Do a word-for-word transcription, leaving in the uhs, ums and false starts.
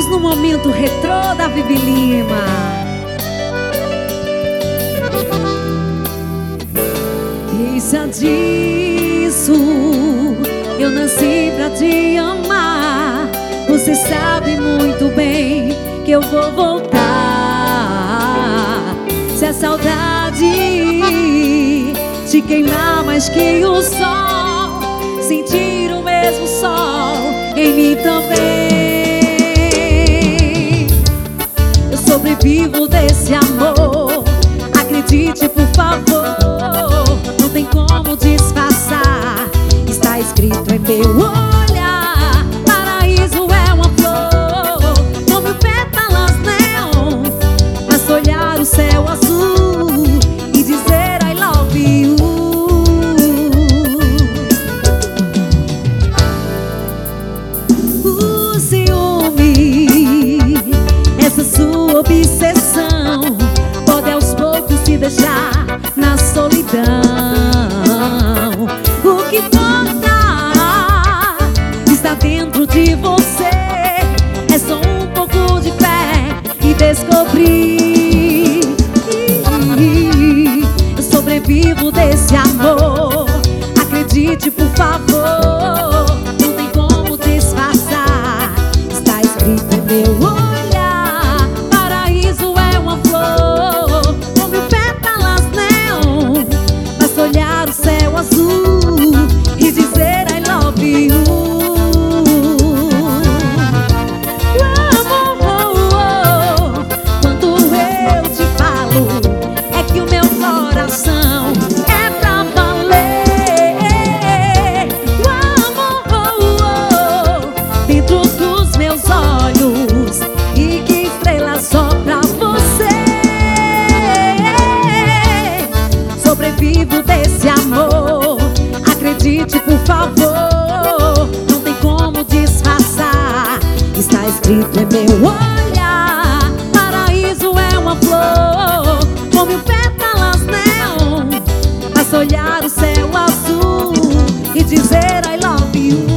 Estamos no momento retrô da Vivi Lima. Deixa disso, eu nasci pra te amar. Você sabe muito bem que eu vou voltar. Se a saudade te queimar mais que o sol, sentir o mesmo sol em mim também. Eu sobrevivo desse amor, acredite por favor. Não tem como disfarçar, está escrito em meu olhar. Paraíso é uma flor, com mil pétalas neon. Basta olhar o céu azul e dizer I love you. O ciúme, essa sua obsessão, pode aos poucos te deixar na solidão. O que importa está dentro de você, é só um pouco de fé e descobrir. Eu sobrevivo desse amor, acredite por favor. Não tem como disfarçar, está escrito em meu olhar. Paraíso é uma flor, com mil pétalas neon. Basta olhar o céu azul e dizer I love you. Quando eu te falo, é que o meu coração é pra valer. Dentro dos meus olhos, e que estrela só pra você. Sobrevivo desse amor, acredite por favor. Não tem como disfarçar, está escrito em meu olhar. Paraíso é uma flor, com mil pétalas neon. Basta olhar o céu azul e dizer I love you.